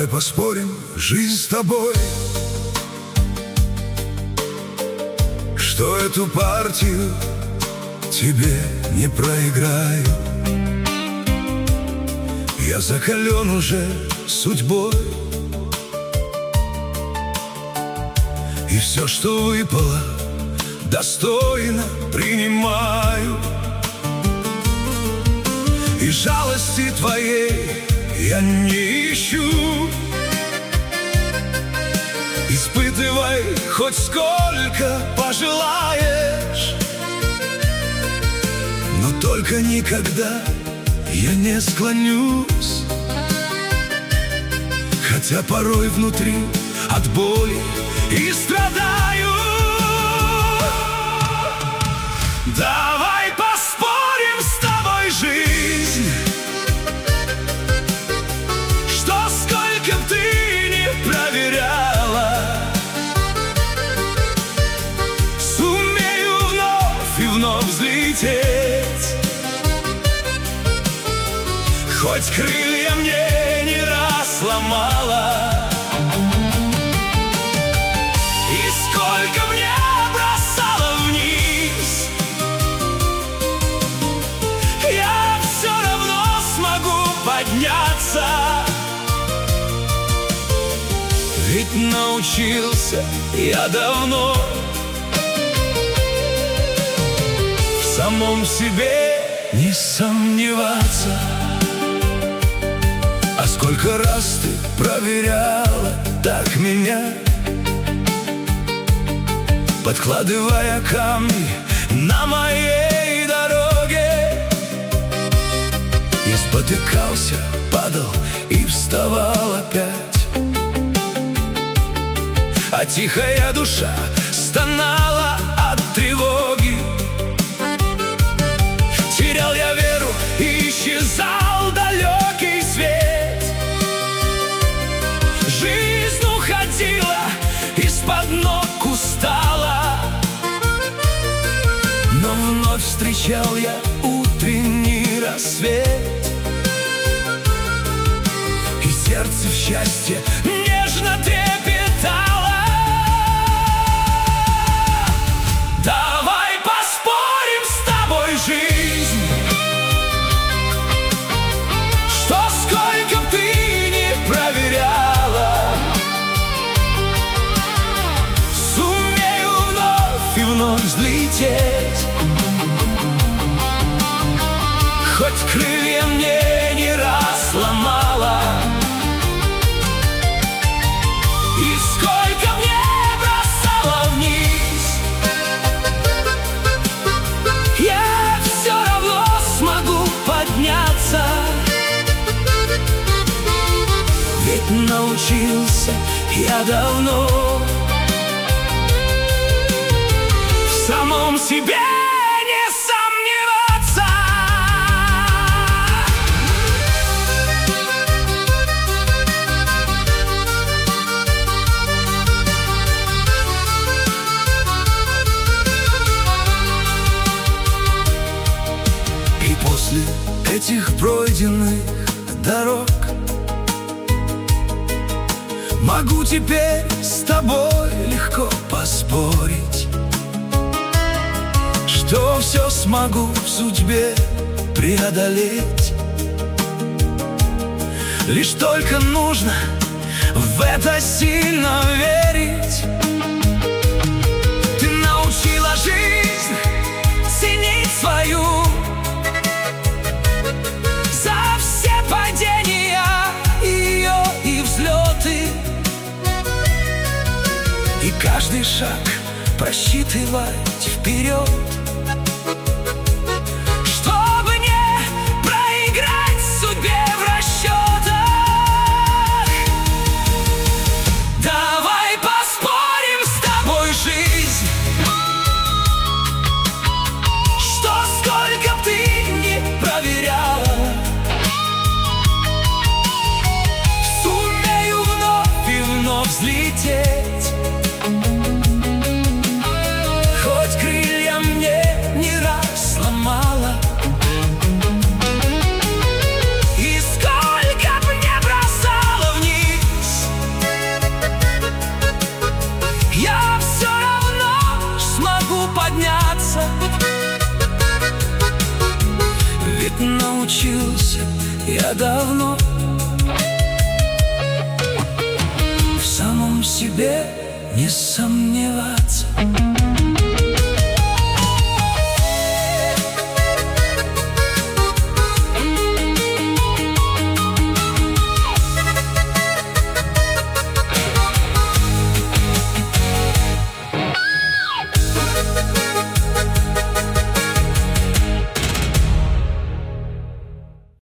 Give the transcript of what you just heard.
Давай поспорим, жизнь с тобой, что эту партию тебе не проиграю. Я закален уже судьбой, и все, что выпало, достойно принимаю. И жалости твоей я не ищу. Испытывай хоть сколько пожелаешь, но только никогда я не склонюсь. Хотя порой внутри от боли и страдаю. Давай поспорим с тобой, жизнь, что сколько б ты не проверяла, сумею вновь и вновь взлететь. Хоть крылья мне не раз сломала, и сколько мне бросала вниз, я все равно смогу подняться. Ведь научился я давно в самом себе не сомневаться. А сколько раз ты проверяла так меня, подкладывая камни на моей дороге. Я спотыкался, падал и вставал опять, а тихая душа стонала от тревоги. Терял я веру и исчезал далекий свет. Жизнь уходила из-под ног, устала, но вновь встречал я утренний рассвет. И сердце в счастье нежно трепетало. Давай поспорим с тобой, жизнь, что сколько б ты не проверяла, сумею вновь и вновь взлететь. Хоть крылья мне не раз сломала, и сколько мне бросала вниз, я все равно смогу подняться. Ведь научился я давно в самом себе не сомневаться. И после этих пройденных дорог могу теперь с тобой легко поспорить, что все смогу в судьбе преодолеть. Лишь только нужно в это сильно верить. Ты научила жизнь ценить свою, за все падения ее и взлеты, и каждый шаг просчитывать вперед, чтобы не проиграть судьбе в расчетах. Давай поспорим с тобой, жизнь, что сколько б ты не проверяла, сумею вновь и вновь взлететь. Хоть крылья мне научился я давно в самом себе не сомневаться.